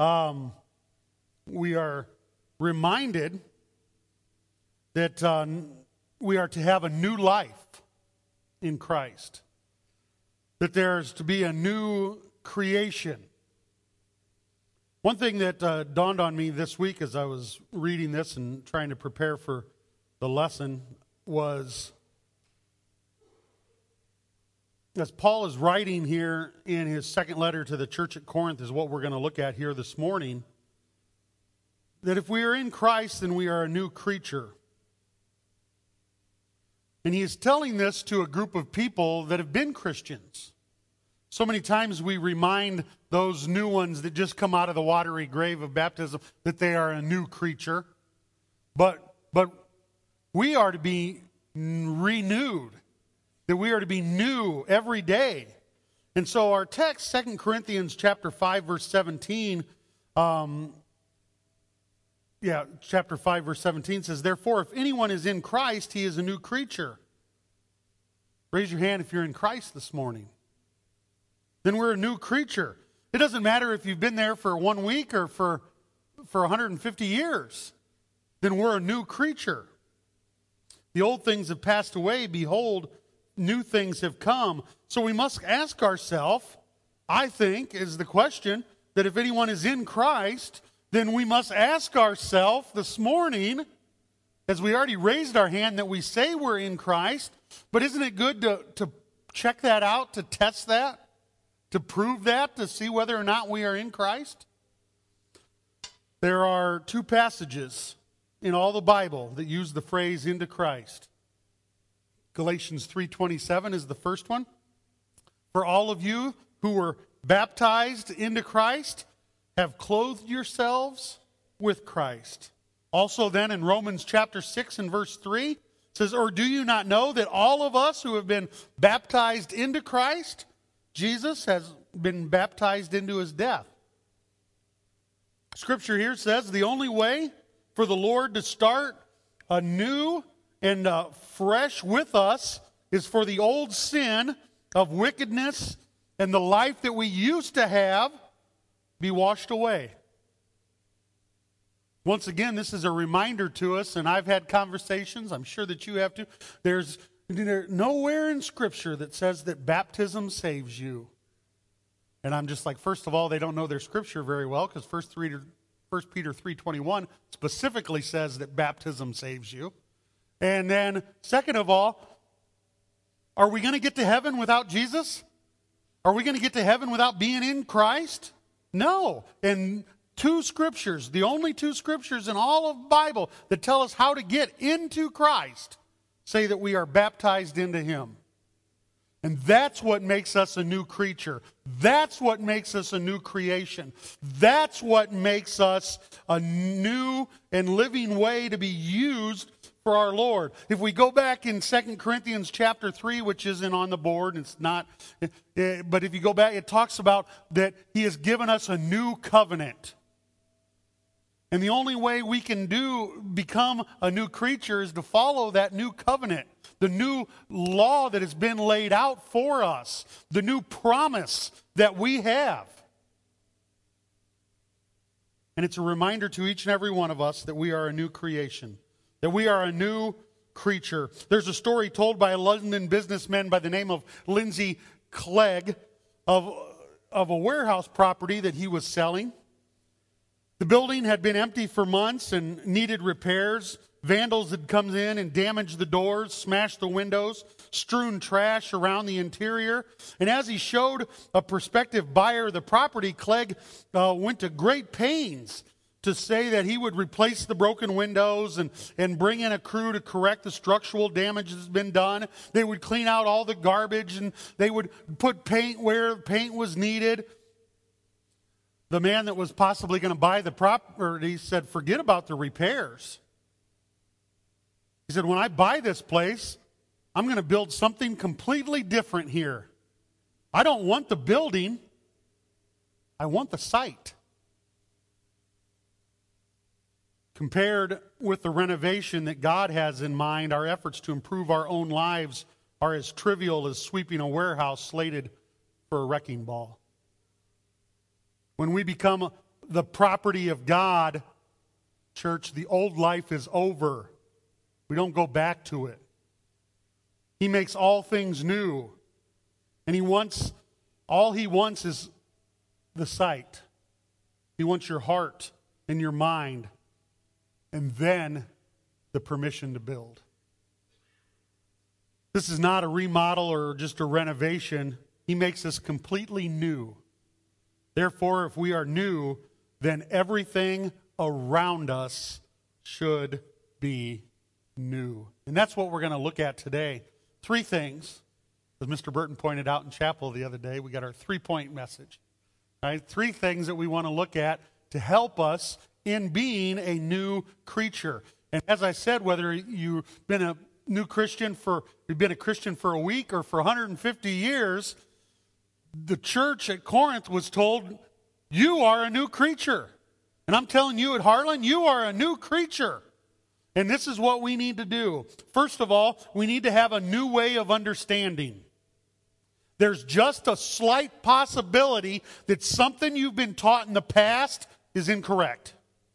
we are reminded that we are to have a new life in Christ, that there's to be a new creation. One thing that dawned on me this week as I was reading this and trying to prepare for the lesson was, as Paul is writing here in his second letter to the church at Corinth, is what we're going to look at here this morning, that if we are in Christ, then we are a new creature. And he is telling this to a group of people that have been Christians. So many times we remind those new ones that just come out of the watery grave of baptism that they are a new creature. But we are to be renewed, that we are to be new every day. And so our text, 2 Corinthians chapter 5, verse 17, chapter 5, verse 17 says, "Therefore, if anyone is in Christ, he is a new creature." Raise your hand if you're in Christ this morning. Then we're a new creature. It doesn't matter if you've been there for 1 week or for 150 years. Then we're a new creature. The old things have passed away. Behold, new things have come. So we must ask ourselves, I think, is the question, that if anyone is in Christ, then we must ask ourselves this morning, as we already raised our hand, that we say we're in Christ, but isn't it good to check that out, to test that? To prove that, to see whether or not we are in Christ? There are 2 passages in all the Bible that use the phrase "into Christ." Galatians 3:27 is the first one. "For all of you who were baptized into Christ have clothed yourselves with Christ." Also then in Romans chapter 6 and verse 3 it says, "Or do you not know that all of us who have been baptized into Christ, Jesus has been baptized into his death?" Scripture here says the only way for the Lord to start anew and fresh with us is for the old sin of wickedness and the life that we used to have be washed away. Once again, this is a reminder to us, and I've had conversations, I'm sure that you have too. There's nowhere in Scripture that says that baptism saves you. And I'm just like, first of all, they don't know their Scripture very well, because 1 Peter 3:21 specifically says that baptism saves you. And then, second of all, are we going to get to heaven without Jesus? Are we going to get to heaven without being in Christ? No. And 2 scriptures, the only 2 scriptures in all of the Bible that tell us how to get into Christ, say that we are baptized into him. And that's what makes us a new creature. That's what makes us a new creation. That's what makes us a new and living way to be used for our Lord. If we go back in 2 Corinthians chapter 3, which isn't on the board, it's not, but if you go back, it talks about that he has given us a new covenant. And the only way we can become a new creature is to follow that new covenant, the new law that has been laid out for us, the new promise that we have. And it's a reminder to each and every one of us that we are a new creation, that we are a new creature. There's a story told by a London businessman by the name of Lindsay Clegg of a warehouse property that he was selling. The building had been empty for months and needed repairs. Vandals had come in and damaged the doors, smashed the windows, strewn trash around the interior. And as he showed a prospective buyer the property, Clegg went to great pains to say that he would replace the broken windows and bring in a crew to correct the structural damage that's been done. They would clean out all the garbage and they would put paint where paint was needed. The man that was possibly going to buy the property said, "Forget about the repairs." He said, "When I buy this place, I'm going to build something completely different here. I don't want the building. I want the site." Compared with the renovation that God has in mind, our efforts to improve our own lives are as trivial as sweeping a warehouse slated for a wrecking ball. When we become the property of God, church, the old life is over. We don't go back to it. He makes all things new. And all he wants is the sight. He wants your heart and your mind, and then the permission to build. This is not a remodel or just a renovation. He makes us completely new. Therefore, if we are new, then everything around us should be new. And that's what we're going to look at today. 3 things, as Mr. Burton pointed out in chapel the other day. We got our 3-point message. Right? 3 things that we want to look at to help us in being a new creature. And as I said, whether you've been a Christian for a week or for 150 years, the church at Corinth was told, you are a new creature. And I'm telling you at Heartland, you are a new creature. And this is what we need to do. First of all, we need to have a new way of understanding. There's just a slight possibility that something you've been taught in the past is incorrect.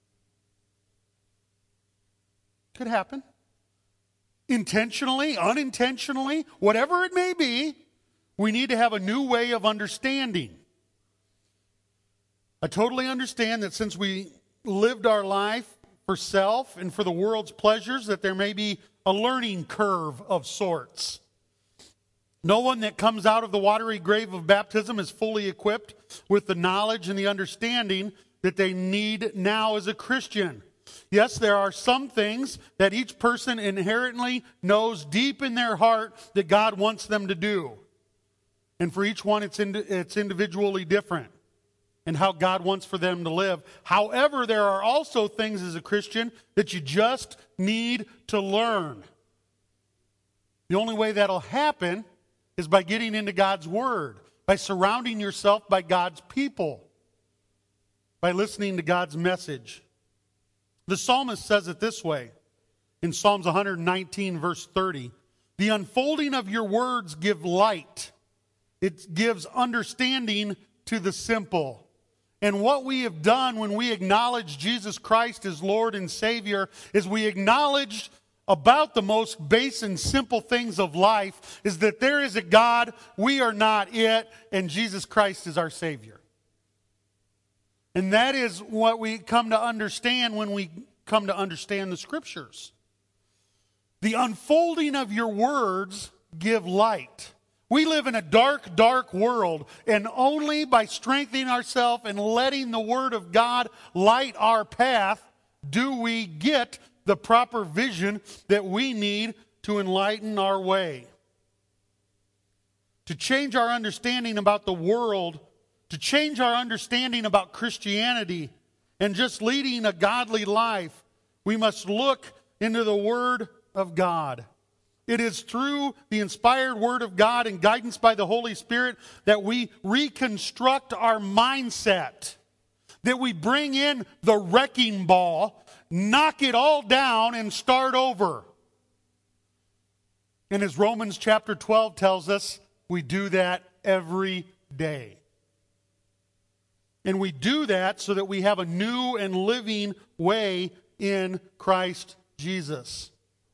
Could happen. Intentionally, unintentionally, whatever it may be, we need to have a new way of understanding. I totally understand that since we lived our life for self and for the world's pleasures, that there may be a learning curve of sorts. No one that comes out of the watery grave of baptism is fully equipped with the knowledge and the understanding that they need now as a Christian. Yes, there are some things that each person inherently knows deep in their heart that God wants them to do. And for each one, it's individually different and how God wants for them to live. However, there are also things as a Christian that you just need to learn. The only way that'll happen is by getting into God's Word, by surrounding yourself by God's people, by listening to God's message. The psalmist says it this way in Psalms 119, verse 30. The unfolding of your words give light. It gives understanding to the simple. And what we have done when we acknowledge Jesus Christ as Lord and Savior is we acknowledge about the most base and simple things of life is that there is a God, we are not it, and Jesus Christ is our Savior. And that is what we come to understand when we come to understand the Scriptures. The unfolding of your words give light. We live in a dark, dark world, and only by strengthening ourselves and letting the Word of God light our path do we get the proper vision that we need to enlighten our way. To change our understanding about the world, to change our understanding about Christianity and just leading a godly life, we must look into the Word of God. It is through the inspired Word of God and guidance by the Holy Spirit that we reconstruct our mindset, that we bring in the wrecking ball, knock it all down, and start over. And as Romans chapter 12 tells us, we do that every day. And we do that so that we have a new and living way in Christ Jesus.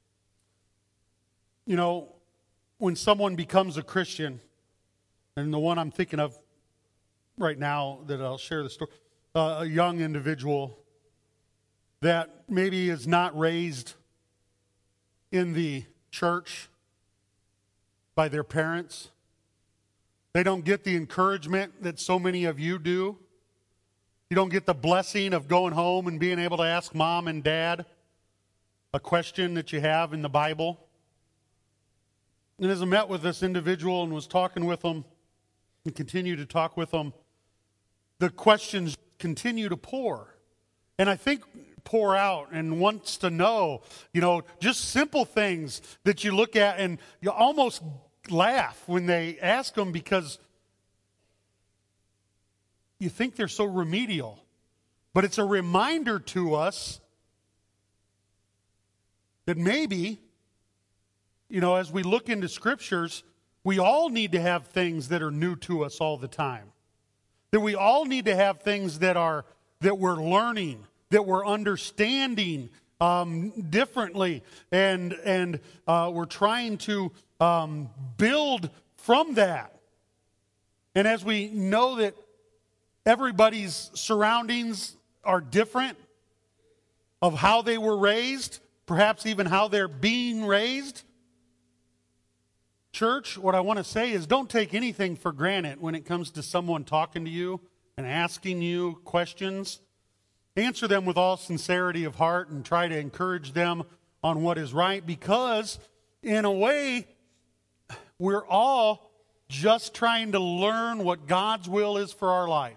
You know, when someone becomes a Christian, and the one I'm thinking of right now that I'll share the story, a young individual that maybe is not raised in the church by their parents. They don't get the encouragement that so many of you do. You don't get the blessing of going home and being able to ask mom and dad a question that you have in the Bible. And as I met with this individual and was talking with them and continue to talk with them, the questions continue to pour. And I think pour out and wants to know, just simple things that you look at and you almost laugh when they ask them because you think they're so remedial. But it's a reminder to us that maybe, as we look into Scriptures, we all need to have things that are new to us all the time. That we all need to have things that are that we're learning, that we're understanding differently, and we're trying to build from that. And as we know that everybody's surroundings are different of how they were raised, perhaps even how they're being raised, church, what I want to say is don't take anything for granted when it comes to someone talking to you and asking you questions. Answer them with all sincerity of heart and try to encourage them on what is right, because in a way, we're all just trying to learn what God's will is for our life.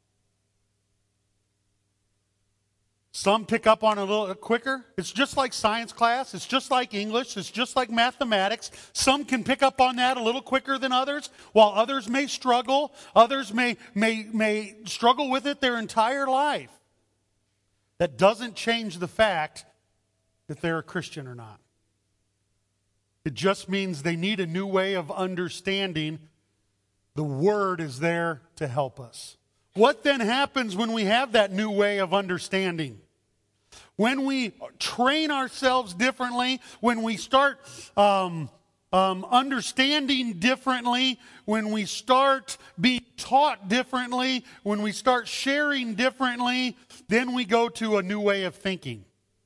Some pick up on it a little quicker. It's just like science class. It's just like English. It's just like mathematics. Some can pick up on that a little quicker than others, while others may struggle. Others may struggle with it their entire life. That doesn't change the fact that they're a Christian or not. It just means they need a new way of understanding. The Word is there to help us. What then happens when we have that new way of understanding? When we train ourselves differently, when we start understanding differently, when we start being taught differently, when we start sharing differently, then we go to a new way of thinking.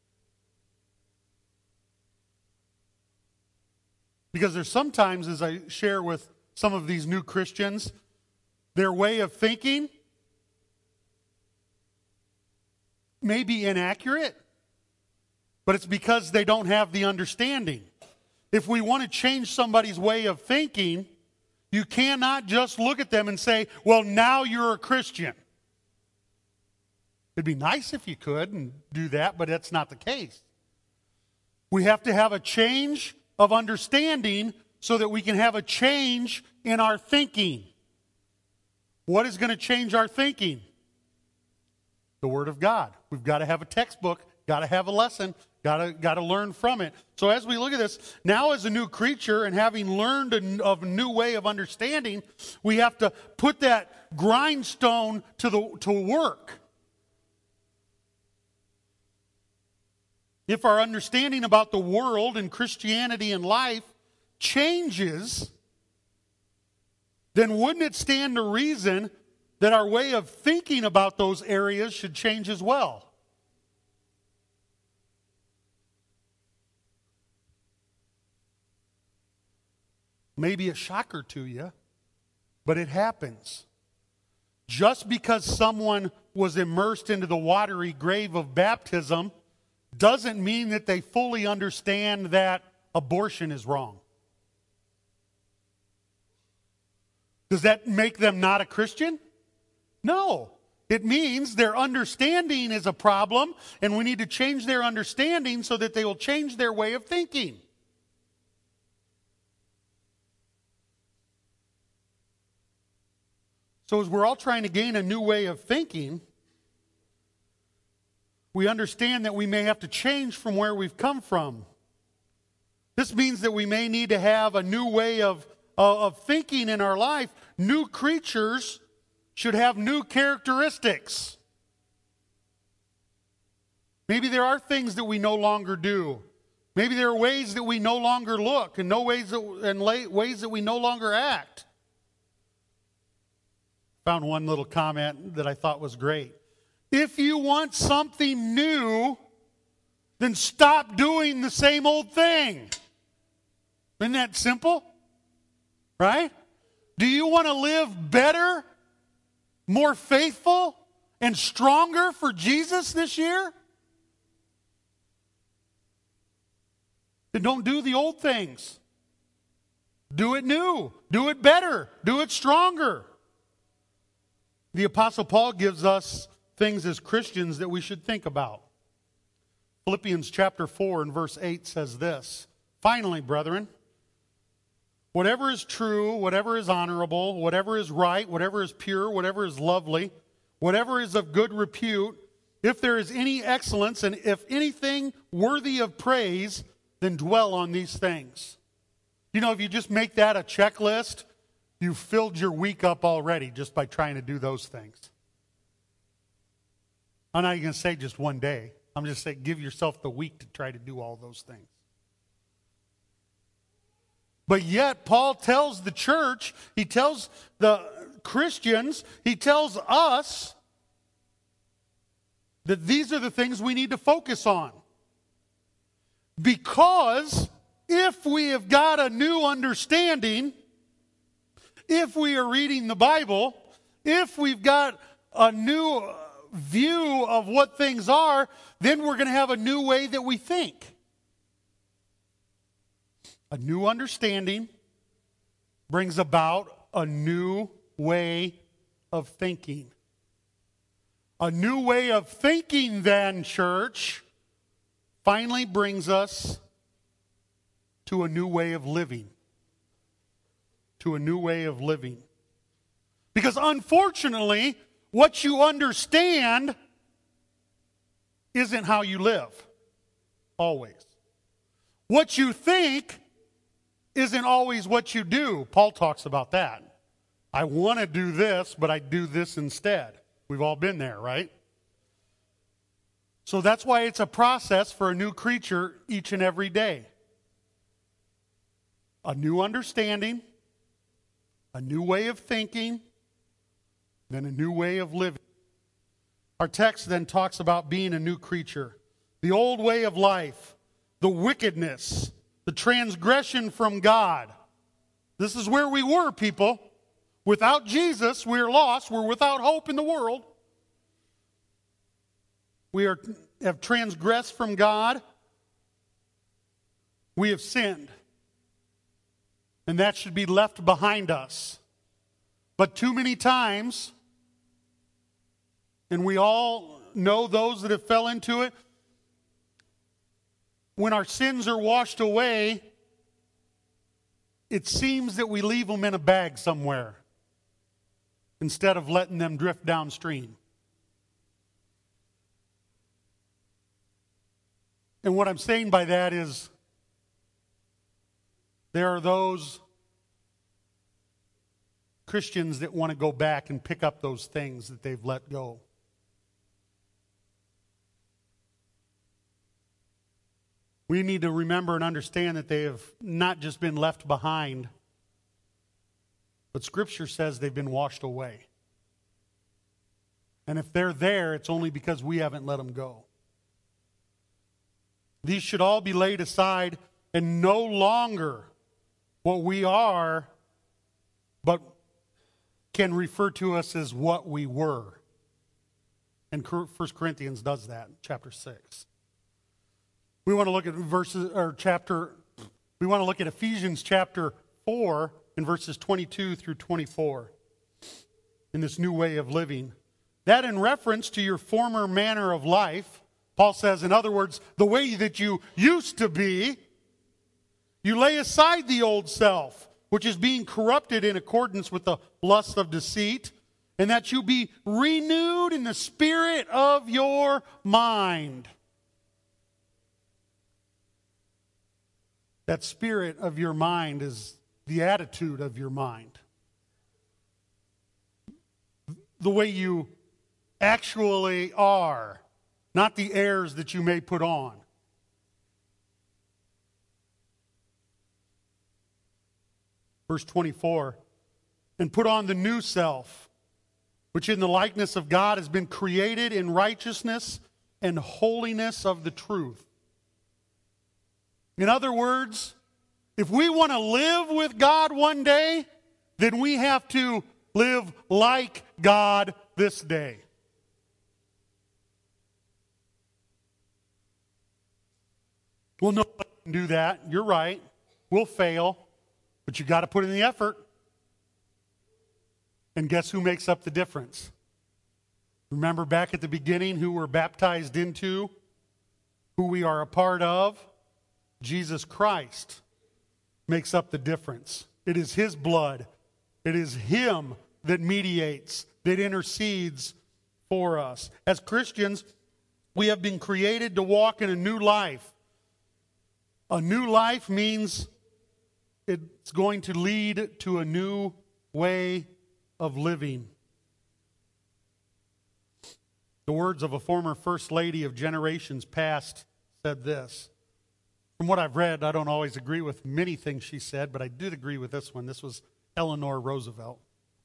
Because there's sometimes, as I share with some of these new Christians, their way of thinking may be inaccurate, but it's because they don't have the understanding. If we want to change somebody's way of thinking, you cannot just look at them and say, well, now you're a Christian. It'd be nice if you could and do that, but that's not the case. We have to have a change of understanding so that we can have a change in our thinking. What is going to change our thinking? The Word of God. We've got to have a textbook, got to have a lesson, got to learn from it. So as we look at this, now as a new creature and having learned a new way of understanding, we have to put that grindstone to work. If our understanding about the world and Christianity and life changes, then wouldn't it stand to reason that our way of thinking about those areas should change as well? Maybe a shocker to you, but it happens. Just because someone was immersed into the watery grave of baptism doesn't mean that they fully understand that abortion is wrong. Does that make them not a Christian? No. It means their understanding is a problem, and we need to change their understanding so that they will change their way of thinking. So as we're all trying to gain a new way of thinking, we understand that we may have to change from where we've come from. This means that we may need to have a new way of thinking in our life. New creatures should have new characteristics. Maybe there are things that we no longer do. Maybe there are ways that we no longer look and ways that we no longer act. Found one little comment that I thought was great. If you want something new, then stop doing the same old thing. Isn't that simple? Right? Do you want to live better, more faithful, and stronger for Jesus this year? Then don't do the old things. Do it new. Do it better. Do it stronger. The Apostle Paul gives us things as Christians that we should think about. Philippians chapter 4 and verse 8 says this, "Finally, brethren, whatever is true, whatever is honorable, whatever is right, whatever is pure, whatever is lovely, whatever is of good repute, if there is any excellence and if anything worthy of praise, then dwell on these things." You know, if you just make that a checklist, you've filled your week up already just by trying to do those things. I'm not even going to say just one day. I'm just saying give yourself the week to try to do all those things. But yet, Paul tells the church, he tells the Christians, he tells us that these are the things we need to focus on. Because if we have got a new understanding, if we are reading the Bible, if we've got a new view of what things are, then we're going to have a new way that we think. A new understanding brings about a new way of thinking. A new way of thinking, then, church, finally brings us to a new way of living. To a new way of living. Because unfortunately, what you understand isn't how you live. Always. What you think isn't always what you do. Paul talks about that. I want to do this, but I do this instead. We've all been there, right? So that's why it's a process for a new creature each and every day. A new understanding, a new way of thinking, then a new way of living. Our text then talks about being a new creature. The old way of life, the wickedness, the transgression from God. This is where we were, people. Without Jesus, we're lost. We're without hope in the world. We have transgressed from God. We have sinned. And that should be left behind us. But too many times, and we all know those that have fell into it, when our sins are washed away, it seems that we leave them in a bag somewhere instead of letting them drift downstream. And what I'm saying by that is there are those Christians that want to go back and pick up those things that they've let go. We need to remember and understand that they have not just been left behind, but Scripture says they've been washed away. And if they're there, it's only because we haven't let them go. These should all be laid aside and no longer what we are, but can refer to us as what we were. And 1 Corinthians does that, chapter 6. We want to look at we want to look at Ephesians chapter 4 in verses 22 through 24 in this new way of living. That in reference to your former manner of life, Paul says, in other words, the way that you used to be, you lay aside the old self, which is being corrupted in accordance with the lust of deceit, and that you be renewed in the spirit of your mind. That spirit of your mind is the attitude of your mind. The way you actually are, not the airs that you may put on. Verse 24, and put on the new self, which in the likeness of God has been created in righteousness and holiness of the truth. In other words, if we want to live with God one day, then we have to live like God this day. Well, nobody can do that. You're right. We'll fail. But you got to put in the effort. And guess who makes up the difference? Remember back at the beginning who we're baptized into? Who we are a part of? Jesus Christ makes up the difference. It is His blood. It is Him that mediates, that intercedes for us. As Christians, we have been created to walk in a new life. A new life means it's going to lead to a new way of living. The words of a former first lady of generations past said this. From what I've read, I don't always agree with many things she said, but I did agree with this one. This was Eleanor Roosevelt.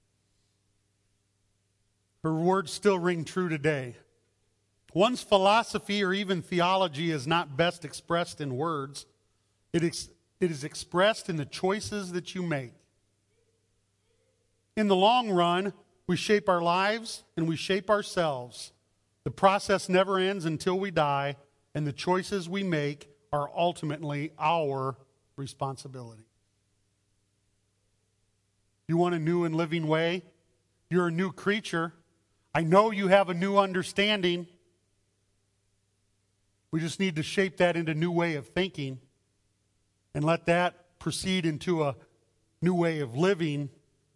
Her words still ring true today. One's philosophy or even theology is not best expressed in words. It is expressed in the choices that you make. In the long run, we shape our lives and we shape ourselves. The process never ends until we die, and the choices we make are ultimately our responsibility. You want a new and living way? You're a new creature. I know you have a new understanding. We just need to shape that into a new way of thinking and let that proceed into a new way of living.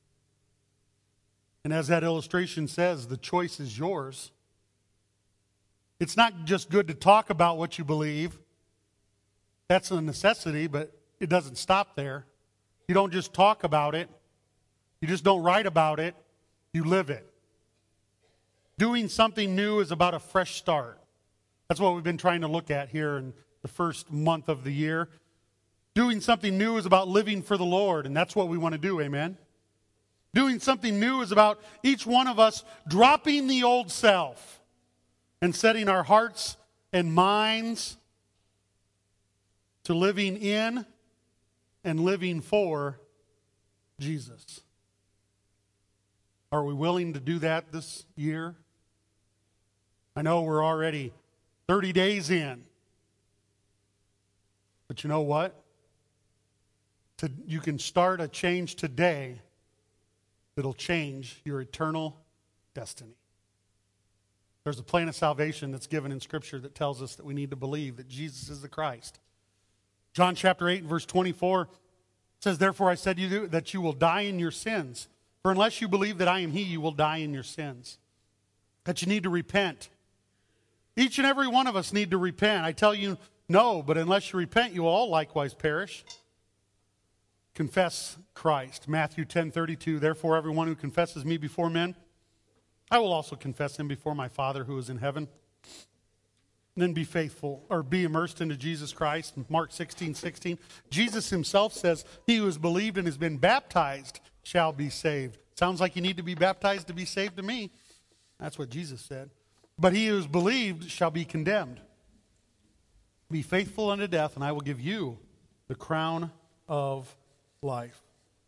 And as that illustration says, the choice is yours. It's not just good to talk about what you believe. That's a necessity, but it doesn't stop there. You don't just talk about it. You just don't write about it. You live it. Doing something new is about a fresh start. That's what we've been trying to look at here in the first month of the year. Doing something new is about living for the Lord, and that's what we want to do, amen? Doing something new is about each one of us dropping the old self and setting our hearts and minds to living in and living for Jesus. Are we willing to do that this year? I know we're already 30 days in. But you know what? You can start a change today that'll change your eternal destiny. There's a plan of salvation that's given in Scripture that tells us that we need to believe that Jesus is the Christ. John chapter 8, verse 24 says, "Therefore I said to you that you will die in your sins. For unless you believe that I am He, you will die in your sins." That you need to repent. Each and every one of us need to repent. I tell you, no, but unless you repent, you will all likewise perish. Confess Christ. Matthew 10:32, "Therefore everyone who confesses me before men, I will also confess him before my Father who is in heaven." And then be faithful, or be immersed into Jesus Christ. Mark 16:16, Jesus himself says, "He who has believed and has been baptized shall be saved." Sounds like you need to be baptized to be saved to me. That's what Jesus said. "But he who has believed shall be condemned. Be faithful unto death, and I will give you the crown of life."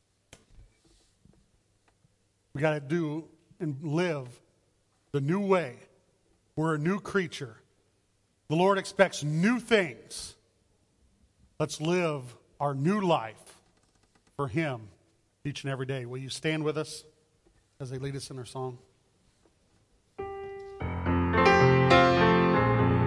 We got to do and live the new way. We're a new creature. The Lord expects new things. Let's live our new life for Him each and every day. Will you stand with us as they lead us in our song?